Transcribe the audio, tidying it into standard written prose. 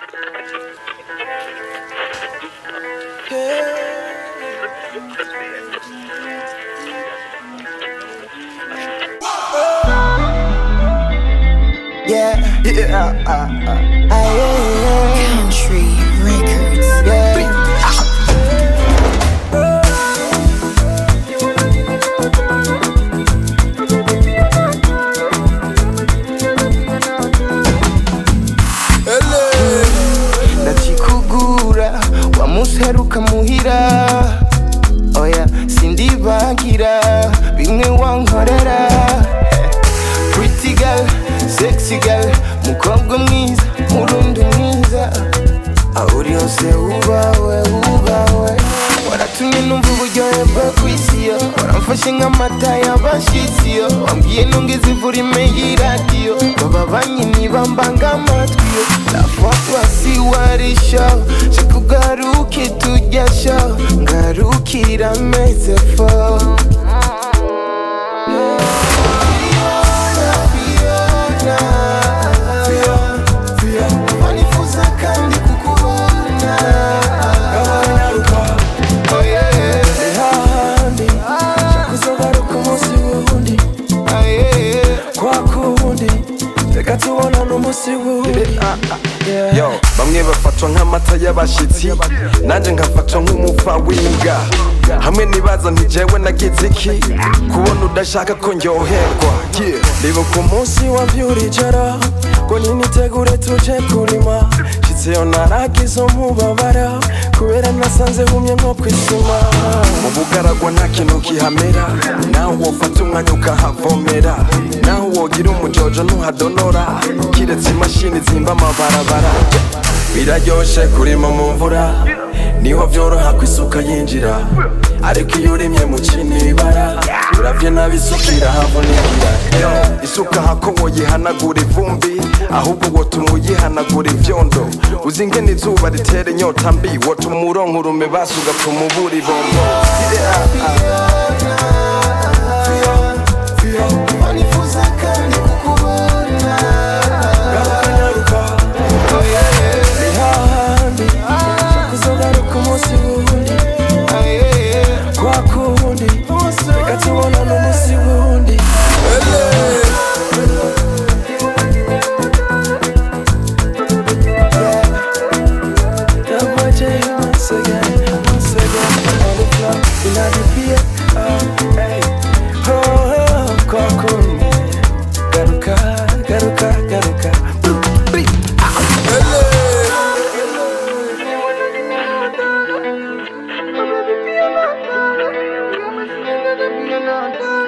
Country Records. Ndakikugura wamuseruka muhira, oya sindibagira bimwe wankorera. Pretty girl, sexy girl, mukobwa mwiza, murundi mwiza, aho uri hose ubawe, waratumye numva uburyohe bwo kwisiyo, waramfashe nk'amata y'abashyitsiyo, wambwiye ntungize imvura imeye iradiyo, baba banyini bambanga amatwiyo, la fois voici warisho, shaka ugaruke tujya show, ngarukira meze fo. Yo, bamwe bafatwa nk'amata y'abashitsi, nanje nkafatwa nk'umufa w'imbwa. Hamwe nibaza nti jewe nagize iki kubona udashaka ko ndyoherwa. Ndibuka umunsi wavyura ijoro ngo ninitegure tuje kurima, nshitseyo naragize umubabara kubera nasanze humye nko kwisuma. Mu bugaragwa nta kintu kihamera, naho wofata umwanya ukahavomera, naho wogira umujojo ntuhadonora, kiretse imashini zimba amabarabara. Biraryoshe kurima mu mvura, niho vyoroha kwisuka yinjira, ariko iyo urimye mu kinibara uravye nabi isuka irahavunikira. Isuka hako woyihanagura ivumbi, ahubwo wotuma uyihanagura ivyondo. Uzi ingene izuba ritera inyota mbi, wotuma uronka urume basi ugatuma ubura ibombo. Garuka